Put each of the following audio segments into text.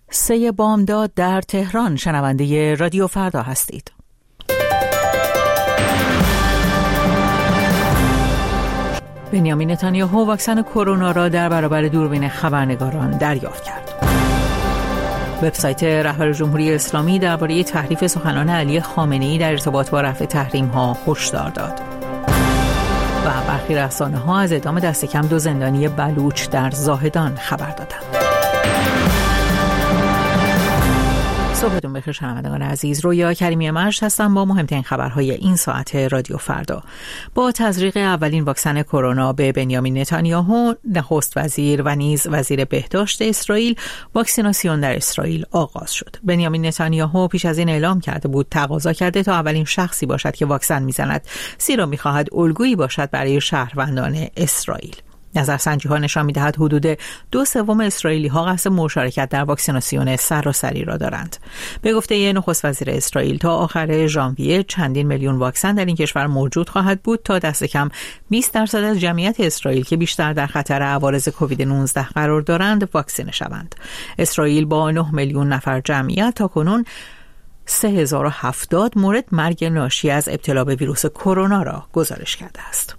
3 بامداد در تهران. شنونده رادیو فردا هستید. بنیامین نتانیاهو واکسن کرونا را در برابر دوربین خبرنگاران دریافت کرد. وبسایت رهبر جمهوری اسلامی درباره تحریف سخنان علی خامنه‌ای در ارتباط با رفع تحریم‌ها هشدار داد. و برخی رسانه‌ها از اعدام دست کم 2 زندانی بلوچ در زاهدان خبر دادند. صبحتون بخیر شنوندگان عزیز. رویا کریمی مجد هستم با مهمترین خبرهای این ساعت رادیو فردا. با تزریق اولین واکسن کرونا به بنیامین نتانیاهو، نخست وزیر و نیز وزیر بهداشت اسرائیل، واکسیناسیون در اسرائیل آغاز شد. بنیامین نتانیاهو پیش از این اعلام کرده بود تقاضا کرده تا اولین شخصی باشد که واکسن میزند، زیرا میخواهد الگویی باشد برای شهروندان اسرائیل. نظرسنجی‌ها نشان می‌دهد حدود 2/3 اسرائیلی‌ها قصد مشارکت در واکسیناسیون سراسری را دارند. به گفته نخست وزیر اسرائیل تا آخر ژانویه چندین میلیون واکسن در این کشور موجود خواهد بود تا دست کم 20% از جمعیت اسرائیل که بیشتر در خطر عوارض کووید 19 قرار دارند واکسینه شوند. اسرائیل با 9 میلیون نفر جمعیت تاکنون 3070 مورد مرگ ناشی از ابتلا به ویروس کرونا را گزارش کرده است.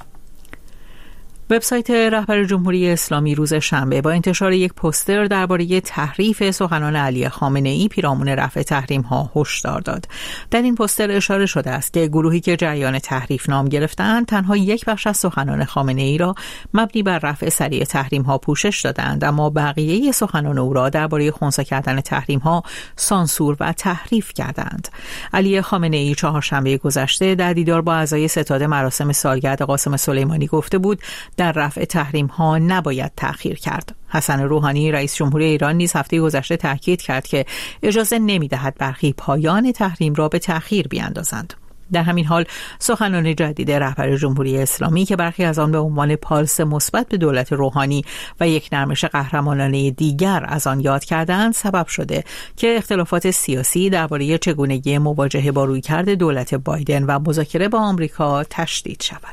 وبسایت رهبر جمهوری اسلامی روز شنبه با انتشار یک پوستر درباره تحریف سخنان علی خامنه‌ای پیرامون رفع تحریم‌ها هشدار داد. در این پوستر اشاره شده است که گروهی که جریان تحریف نام گرفتند تنها یک بخش از سخنان خامنه‌ای را مبنی بر رفع سریع تحریم‌ها پوشش دادند، اما بقیه سخنان او را درباره خنثی کردن تحریم‌ها سانسور و تحریف کردند. علی خامنه‌ای چهارشنبه گذشته در دیدار با اعضای ستاد مراسم سالگرد قاسم سلیمانی گفته بود در رفع تحریم ها نباید تأخیر کرد. حسن روحانی رئیس جمهوری ایران نیز هفته گذشته تاکید کرد که اجازه نمی‌دهد برخی پایان تحریم را به تأخیر بیاندازند. در همین حال سخنان جدید رهبر جمهوری اسلامی که برخی از آن به عنوان پالس مثبت به دولت روحانی و یک نرمش قهرمانانه دیگر از آن یاد کردند سبب شده که اختلافات سیاسی درباره چگونگی مواجهه با رویکرد دولت بایدن و مذاکره با آمریکا تشدید شود.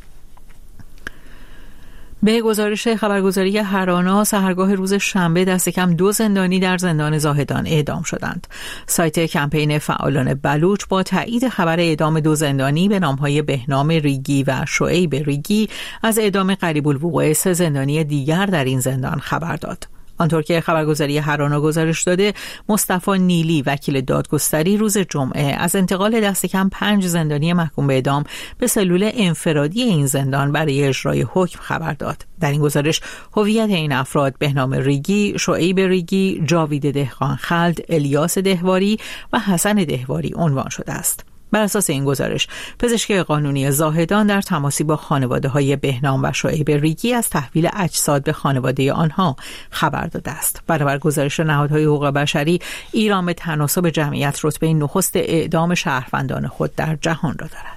به گزارش خبرگزاری هرانا سحرگاه روز شنبه دست کم 2 زندانی در زندان زاهدان اعدام شدند. سایت کمپین فعالان بلوچ با تایید خبر اعدام 2 زندانی به نامهای بهنام ریگی و شعیب ریگی از اعدام قریب الوقوع 3 زندانی دیگر در این زندان خبر داد. آنطور که خبرگزاری هرانا گزارش داده، مصطفی نیلی وکیل دادگستری روز جمعه از انتقال دست کم 5 زندانی محکوم به اعدام به سلول انفرادی این زندان برای اجرای حکم خبر داد. در این گزارش هویت این افراد بهنام ریگی، شعیب ریگی، جاوید دهقانخلد، الیاس دهواری و حسن دهواری عنوان شده است. بر اساس این گزارش، پزشک قانونی زاهدان در تماسی با خانواده‌های بهنام و شعیب ریگی از تحویل اجساد به خانواده آنها خبر داده است. بنابر گزارش نهادهای حقوق بشری، ایران به تناسب جمعیت رتبه نخست اعدام شهروندان خود در جهان را دارد.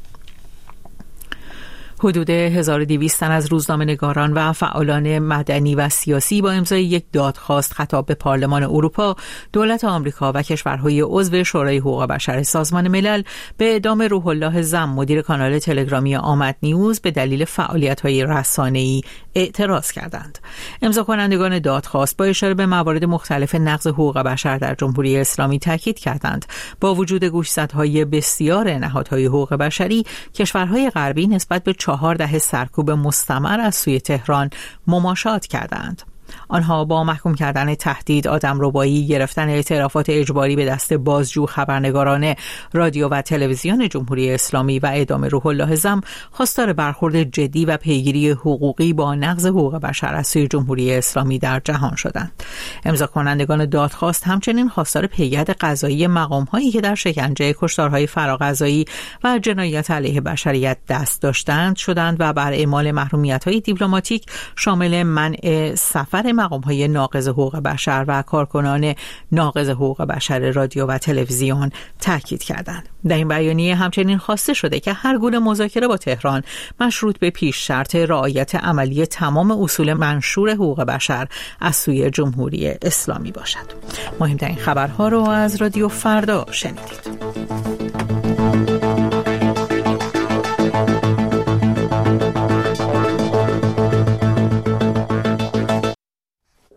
حدود 1200 تن از روزنامه‌نگاران و فعالان مدنی و سیاسی با امضای یک دادخواست خطاب به پارلمان اروپا، دولت آمریکا و کشورهای عضو شورای حقوق بشر سازمان ملل به اعدام روح الله زم، مدیر کانال تلگرامی آمد نیوز، به دلیل فعالیت‌های رسانه‌ای اعتراض کردند. امضا کنندگان دادخواست با اشاره به موارد مختلف نقض حقوق بشر در جمهوری اسلامی تاکید کردند با وجود گوشزدهای بسیار نهادهای حقوق بشری، کشورهای غربی نسبت به 4 دهه سرکوب مستمر از سوی تهران مماشات کردند. آنها با محکوم کردن تهدید، آدمربایی، گرفتن اعترافات اجباری به دست بازجو خبرنگاران رادیو و تلویزیون جمهوری اسلامی و اعدام روح الله زم خواستار برخورد جدی و پیگیری حقوقی با نقض حقوق بشر از سوی جمهوری اسلامی در جهان شدند. امضا کنندگان دادخواست همچنین خواستار پیگرد قضایی مقام‌هایی که در شکنجه، کشتارهای فراقضایی و جنایات علیه بشریت دست داشتند شدند و بر اعمال محرومیت‌های دیپلماتیک شامل منع سفر مقام‌های ناقض حقوق بشر و کارکنان ناقض حقوق بشر رادیو و تلویزیون تاکید کردند. در این بیانیه همچنین خواسته شده که هر گونه مذاکره با تهران مشروط به پیش شرط رعایت عملی تمام اصول منشور حقوق بشر از سوی جمهوری اسلامی باشد. مهمترین خبرها رو از رادیو فردا شنیدید.